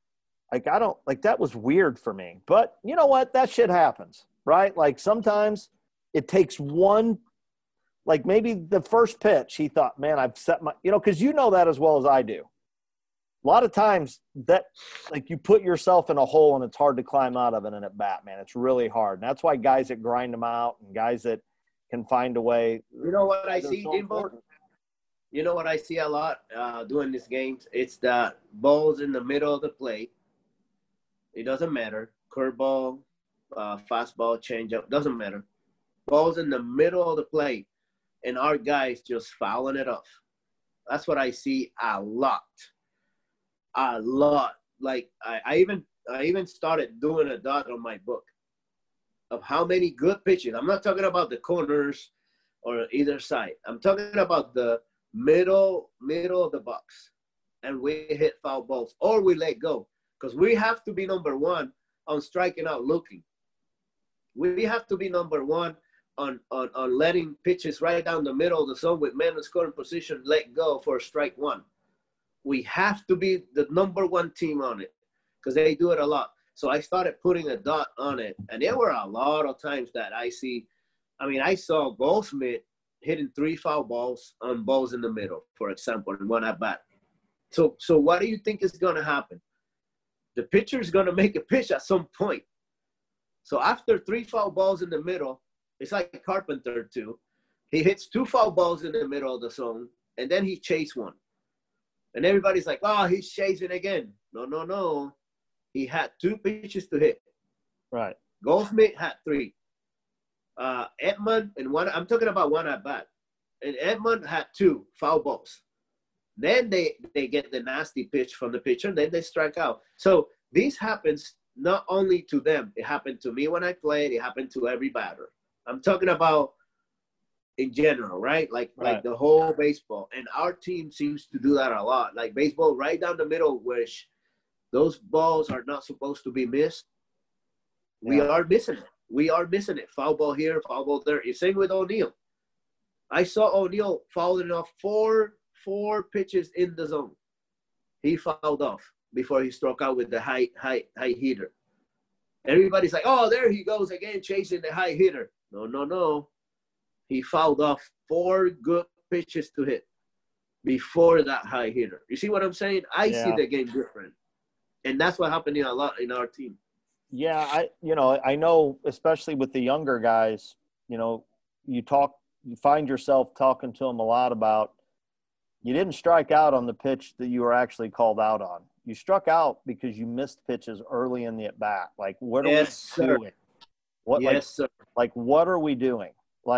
That was weird for me. But you know what? That shit happens. Right? Like sometimes it takes one Like maybe the first pitch, he thought, man, I've set my, because you know that as well as I do. A lot of times that, like, you put yourself in a hole and it's hard to climb out of it in at bat, man. It's really hard. And that's why guys that grind them out and guys that can find a way. You know what I see, so Jimbo? You know what I see a lot doing these games? It's the balls in the middle of the plate. It doesn't matter. Curveball, fastball, changeup, doesn't matter. Balls in the middle of the plate, and our guys just fouling it off. That's what I see a lot. A lot. Like I even started doing a dot on my book of how many good pitches. I'm not talking about the corners or either side. I'm talking about the middle of the box, and we hit foul balls or we let go, because we have to be number one on striking out looking. We have to be number one on letting pitches right down the middle of the zone with men in scoring position let go for strike one. We have to be the number one team on it, because they do it a lot. So I started putting a dot on it, and there were a lot of times that I saw Goldschmidt hitting 3 foul balls on balls in the middle, for example, in one at bat. So what do you think is going to happen? The pitcher is going to make a pitch at some point. So after 3 foul balls in the middle, it's like Carpenter too. He hits 2 foul balls in the middle of the zone, and then he chased one. And everybody's like, oh, he's chasing again. No. He had 2 pitches to hit. Right. Goldschmidt had 3. Edman and one. I'm talking about one at bat. And Edman had 2 foul balls. Then they get the nasty pitch from the pitcher. Then they strike out. So this happens not only to them. It happened to me when I played. It happened to every batter. I'm talking about in general, right? Like the whole baseball. And our team seems to do that a lot. Like baseball right down the middle, which those balls are not supposed to be missed. Yeah. We are missing it. Foul ball here, foul ball there. It's same with O'Neill. I saw O'Neill fouling off four pitches in the zone. He fouled off before he struck out with the high hitter. Everybody's like, oh, there he goes again, chasing the high hitter. No. He fouled off 4 good pitches to hit before that high hitter. You see what I'm saying? I see the game different. And that's what happened a lot in our team. Yeah, I know, especially with the younger guys, you find yourself talking to them a lot about, you didn't strike out on the pitch that you were actually called out on. You struck out because you missed pitches early in the at bat. Like, what are we doing? Sir. What are we doing?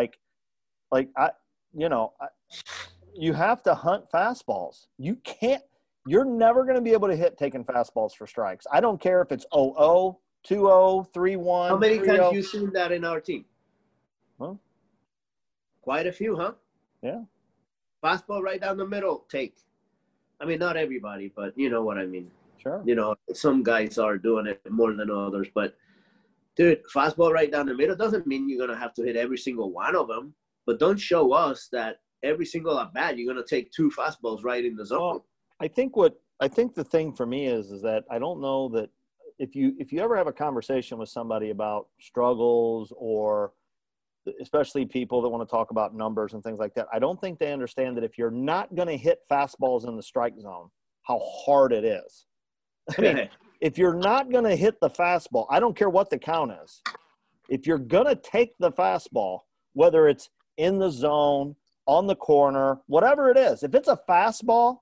You have to hunt fastballs. You're never going to be able to hit taking fastballs for strikes. I don't care if it's 0-0, 2-0, 3-1. How many 3-0. times have you seen that in our team? Huh? Quite a few, huh? Yeah. Fastball right down the middle, take. I mean, not everybody, but you know what I mean. Sure. Some guys are doing it more than others. But, dude, fastball right down the middle doesn't mean you're going to have to hit every single one of them. But don't show us that every single at-bat you're going to take 2 fastballs right in the zone. Well, I think the thing for me is that I don't know that if you ever have a conversation with somebody about struggles, or especially people that want to talk about numbers and things like that, I don't think they understand that if you're not going to hit fastballs in the strike zone, how hard it is. I mean, if you're not going to hit the fastball, I don't care what the count is. If you're going to take the fastball, whether it's in the zone, on the corner, whatever it is, if it's a fastball,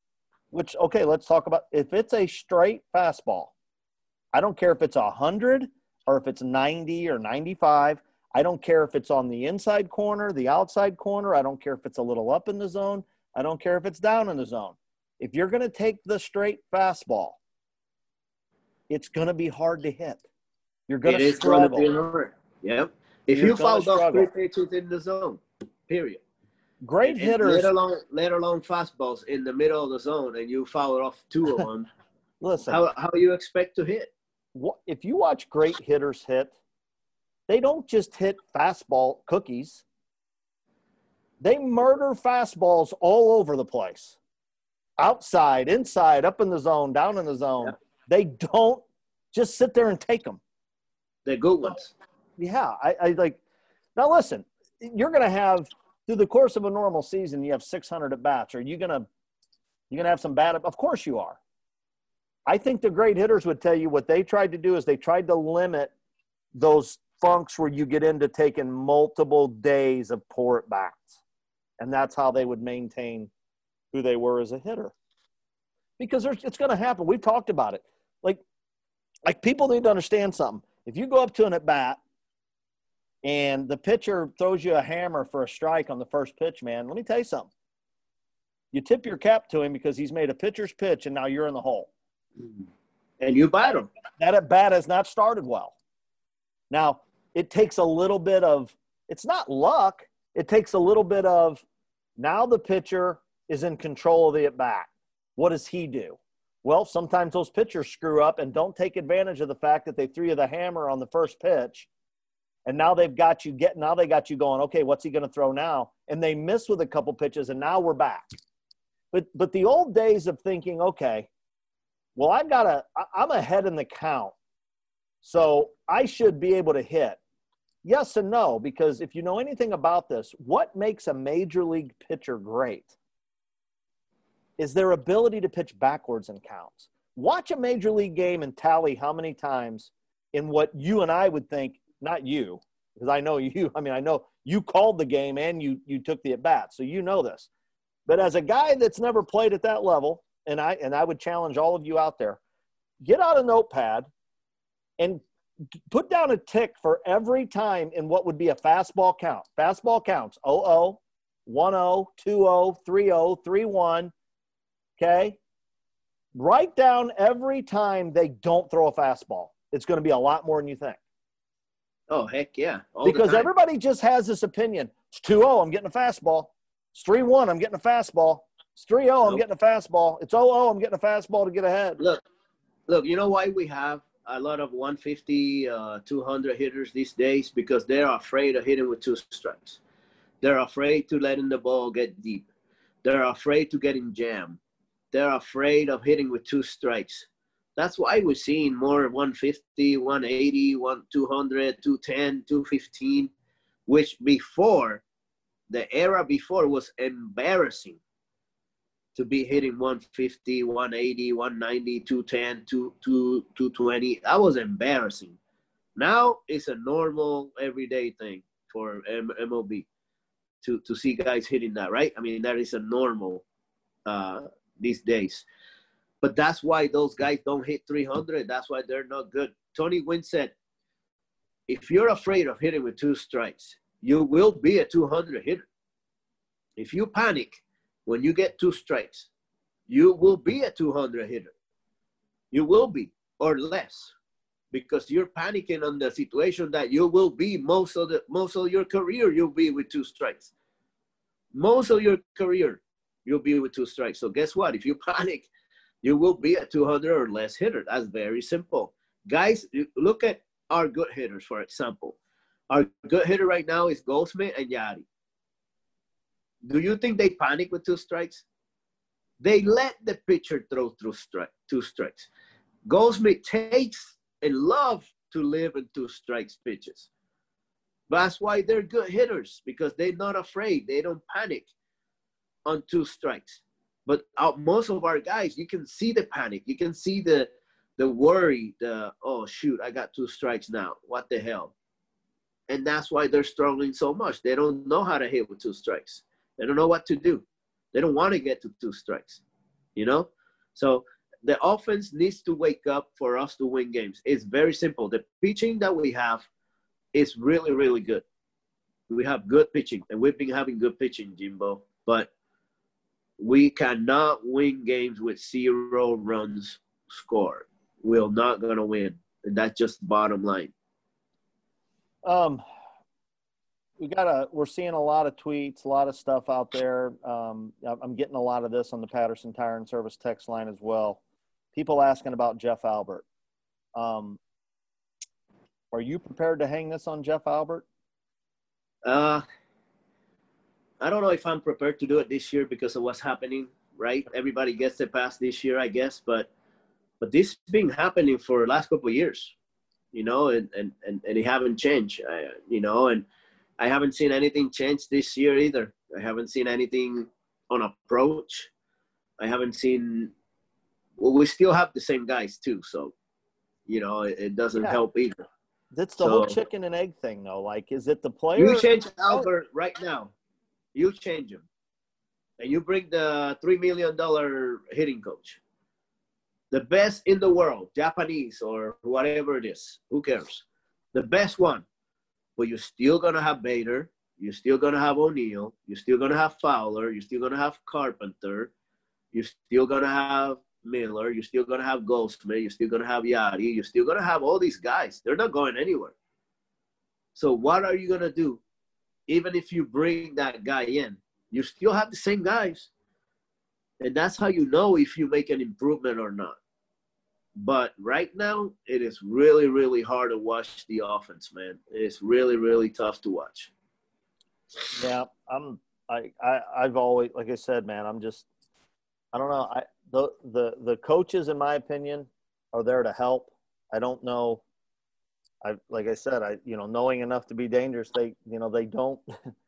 let's talk about if it's a straight fastball. I don't care if it's 100 or if it's 90 or 95. I don't care if it's on the inside corner, the outside corner. I don't care if it's a little up in the zone. I don't care if it's down in the zone. If you're going to take the straight fastball, it's going to be hard to hit. You're going to struggle. It is going to be hard. Yep. If you foul off 3 pitches in the zone, period. Great hitters. Let alone fastballs in the middle of the zone, and you foul off 2 of them. Listen. How you expect to hit? If you watch great hitters hit, they don't just hit fastball cookies. They murder fastballs all over the place. Outside, inside, up in the zone, down in the zone. Yeah. They don't just sit there and take them. They're good ones. Yeah. I like – now listen, you're going to have through the course of a normal season, you have 600 at bats. Are you gonna have some bad? Of course you are. I think the great hitters would tell you what they tried to do is they tried to limit those funks where you get into taking multiple days of poor at bats, and that's how they would maintain who they were as a hitter. Because it's going to happen. We've talked about it. Like people need to understand something. If you go up to an at bat and the pitcher throws you a hammer for a strike on the first pitch, man, let me tell you something. You tip your cap to him because he's made a pitcher's pitch and now you're in the hole. And you bat him. That at bat has not started well. Now, it takes a little bit of – it's not luck. It takes a little bit of now the pitcher is in control of the at bat. What does he do? Well, sometimes those pitchers screw up and don't take advantage of the fact that they threw you the hammer on the first pitch. And now they got you going, okay, what's he going to throw now? And they miss with a couple pitches, and now we're back. But the old days of thinking, okay, well, I'm ahead in the count, so I should be able to hit. Yes and no, because if you know anything about this, what makes a major league pitcher great is their ability to pitch backwards in counts. Watch a major league game and tally how many times in what you and I would think, not you, because I know you. I mean, I know you called the game and you took the at bat, so you know this. But as a guy that's never played at that level, and I would challenge all of you out there, get out a notepad and put down a tick for every time in what would be a fastball count. Fastball counts 0-0, 1-0, 2-0, 3-0, 3-1. Okay? Write down every time they don't throw a fastball. It's going to be a lot more than you think. Oh, heck yeah. Because everybody just has this opinion. It's 2-0, I'm getting a fastball. It's 3-1, I'm getting a fastball. It's 3-0, I'm getting a fastball. It's 0-0, I'm getting a fastball to get ahead. Look, you know why we have a lot of 150, 200 hitters these days? Because they're afraid of hitting with two strikes. They're afraid to letting the ball get deep. They're afraid to getting jammed. They're afraid of hitting with two strikes. That's why we're seeing more 150, 180, 200, 210, 215, which before, the era before was embarrassing to be hitting 150, 180, 190, 210, 220. That was embarrassing. Now it's a normal, everyday thing for MLB to see guys hitting that, right? I mean, that is a normal these days. But that's why those guys don't hit 300. That's why they're not good. Tony Gwynn said, if you're afraid of hitting with two strikes, you will be a 200 hitter. If you panic when you get two strikes, you will be a 200 hitter. You will be, or less, because you're panicking on the situation that you will be most of your career. You'll be with two strikes. Most of your career, you'll be with two strikes. So guess what? If you panic, you will be a 200 or less hitter. That's very simple. Guys, look at our good hitters, for example. Our good hitter right now is Goldschmidt and Yadi. Do you think they panic with two strikes? They let the pitcher throw through two strikes. Goldschmidt takes and loves to live in two strikes pitches. That's why they're good hitters, because they're not afraid. They don't panic on two strikes. But most of our guys, you can see the panic. You can see the worry, oh, shoot, I got two strikes now. What the hell? And that's why they're struggling so much. They don't know how to hit with two strikes. They don't know what to do. They don't want to get to two strikes, you know? So the offense needs to wake up for us to win games. It's very simple. The pitching that we have is really, really good. We have good pitching, and we've been having good pitching, Jimbo. But we cannot win games with 0 runs scored. We're not going to win. And that's just bottom line. We're seeing a lot of tweets, a lot of stuff out there. I'm getting a lot of this on the Patterson Tire and Service text line as well. People asking about Jeff Albert. Are you prepared to hang this on Jeff Albert? I don't know if I'm prepared to do it this year because of what's happening, right? Everybody gets the pass this year, I guess, but this has been happening for the last couple of years, you know, and it haven't changed, you know, and I haven't seen anything change this year either. I haven't seen anything on approach. I haven't seen – well, we still have the same guys too, so, you know, it doesn't help either. That's the whole chicken and egg thing, though. Like, is it the player? You change Albert right now. You change him. And you bring the $3 million hitting coach. The best in the world, Japanese or whatever it is. Who cares? The best one. But you're still going to have Bader. You're still going to have O'Neal. You're still going to have Fowler. You're still going to have Carpenter. You're still going to have Miller. You're still going to have Goldsmith. You're still going to have Yadi. You're still going to have all these guys. They're not going anywhere. So what are you going to do? Even if you bring that guy in, you still have the same guys. And that's how you know if you make an improvement or not. But right now, it is really, really hard to watch the offense, man. It's really, really tough to watch. Yeah, I've always, like I said, man, I don't know. The coaches, in my opinion, are there to help. I don't know. Like I said, knowing enough to be dangerous, they don't.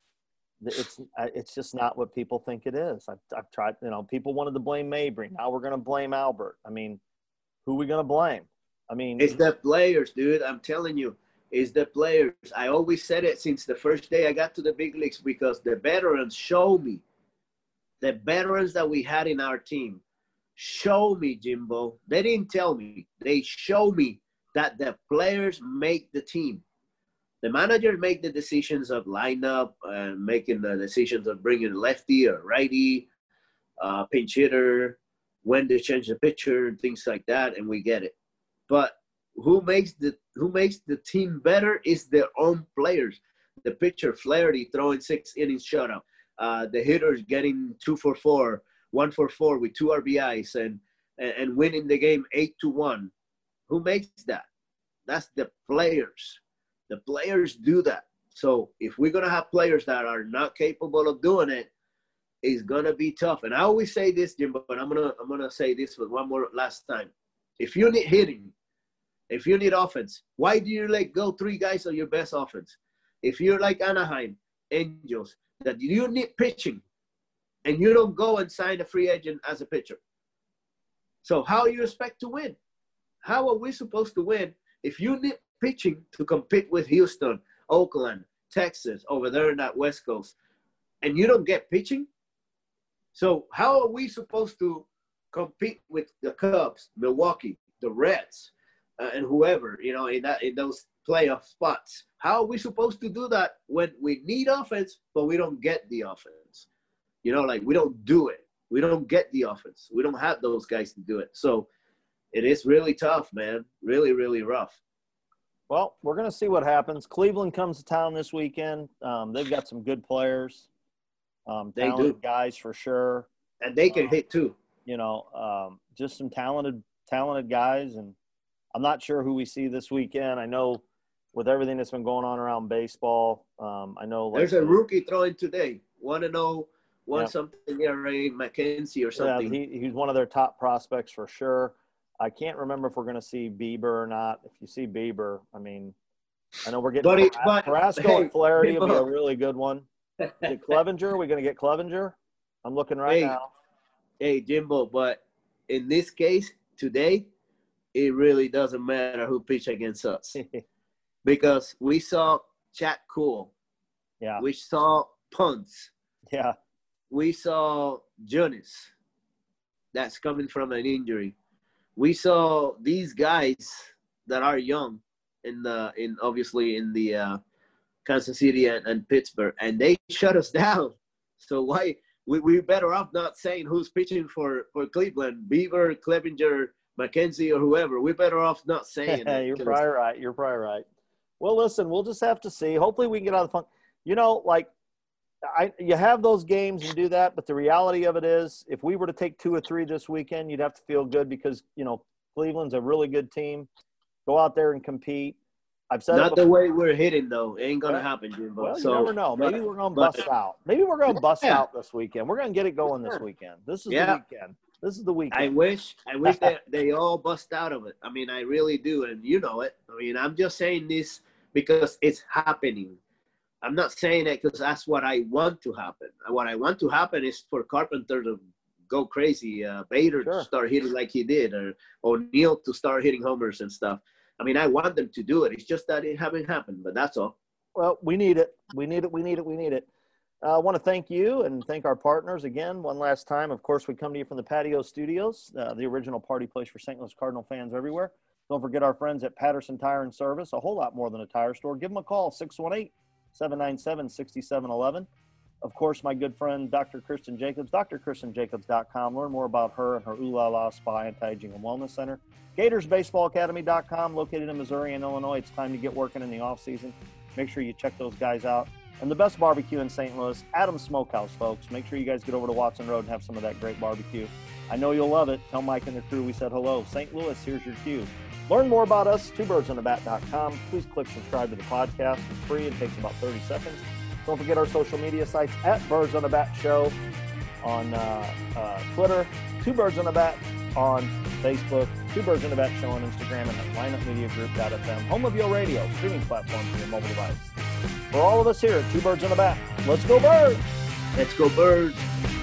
It's just not what people think it is. I've tried. People wanted to blame Mabry. Now we're going to blame Albert. I mean, who are we going to blame? I mean, it's the players, dude. I'm telling you, it's the players. I always said it since the first day I got to the big leagues because the veterans show me. The veterans that we had in our team show me, Jimbo. They didn't tell me. They show me that the players make the team. The manager make the decisions of lineup and making the decisions of bringing lefty or righty, pinch hitter, when to change the pitcher, things like that, and we get it. But who makes the team better is their own players. The pitcher, Flaherty, throwing 6 innings shutout. The hitters getting 2 for 4, 1 for 4 with 2 RBIs and winning the game 8-1. Who makes that? That's the players. The players do that. So if we're gonna have players that are not capable of doing it, it's gonna be tough. And I always say this, Jimbo, but I'm gonna say this for one more last time. If you need hitting, if you need offense, why do you let go 3 guys on your best offense? If you're like Anaheim, Angels, that you need pitching, and you don't go and sign a free agent as a pitcher. So how you expect to win? How are we supposed to win if you need pitching to compete with Houston, Oakland, Texas, over there in that West Coast, and you don't get pitching? So how are we supposed to compete with the Cubs, Milwaukee, the Reds, and whoever, in those playoff spots? How are we supposed to do that when we need offense, but we don't get the offense? We don't do it. We don't get the offense. We don't have those guys to do it. So it is really tough, man. Really, really rough. Well, we're going to see what happens. Cleveland comes to town this weekend. They've got some good players. They talented do. Guys for sure. And they can hit too. Just some talented guys. And I'm not sure who we see this weekend. I know with everything that's been going on around baseball, I know. There's a rookie throwing today. Something ERA, McKenzie or something. Yeah, he's one of their top prospects for sure. I can't remember if we're going to see Bieber or not. If you see Bieber, I mean, I know we're getting Carrasco and Flaherty will be a really good one. Clevenger, we're going to get Clevenger. I'm looking now. Hey, Jimbo, but in this case, today, it really doesn't matter who pitched against us. Because we saw Chad Kuhl. Yeah. We saw Punts. Yeah. We saw Jonas. That's coming from an injury. We saw these guys that are young obviously in the Kansas City and Pittsburgh, and they shut us down. So why we're better off not saying who's pitching for Cleveland, Bieber, Clevenger, McKenzie, or whoever. We're better off not saying it. You're probably right. Well, listen, we'll just have to see. Hopefully we can get out of the funk. You have those games and do that, but the reality of it is if we were to take 2 or 3 this weekend, you'd have to feel good because, Cleveland's a really good team. Go out there and compete. I've said not the way we're hitting, though. It ain't going to happen, Jimbo. Well, you never know. Maybe we're going to bust out. Maybe we're going to bust out this weekend. We're going to get it going this weekend. This is the weekend. This is the weekend. I wish that they all bust out of it. I mean, I really do, and you know it. I mean, I'm just saying this because it's happening. I'm not saying it because that's what I want to happen. What I want to happen is for Carpenter to go crazy, Bader to start hitting like he did, or O'Neill to start hitting homers and stuff. I mean, I want them to do it. It's just that it haven't happened, but that's all. Well, we need it. We need it. I want to thank you and thank our partners again one last time. Of course, we come to you from the Patio Studios, the original party place for St. Louis Cardinal fans everywhere. Don't forget our friends at Patterson Tire and Service, a whole lot more than a tire store. Give them a call, 618-797-6711. Of course, my good friend, Dr. Kristen Jacobs, drkristenjacobs.com. Learn more about her and her Ooh La La Spa, Anti-Aging and Wellness Center. GatorsBaseballAcademy.com, located in Missouri and Illinois. It's time to get working in the offseason. Make sure you check those guys out. And the best barbecue in St. Louis, Adams Smokehouse, folks. Make sure you guys get over to Watson Road and have some of that great barbecue. I know you'll love it. Tell Mike and the crew we said hello. St. Louis, here's your cue. Learn more about us, twobirdsonabat.com. Please click subscribe to the podcast. It's free. It takes about 30 seconds. Don't forget our social media sites at Birds on a Bat Show on Twitter, Two Birds on a Bat on Facebook, Two Birds on a Bat Show on Instagram, and at lineupmediagroup.fm, home of your radio, streaming platform for your mobile device. For all of us here at Two Birds on a Bat, let's go Birds! Let's go Birds!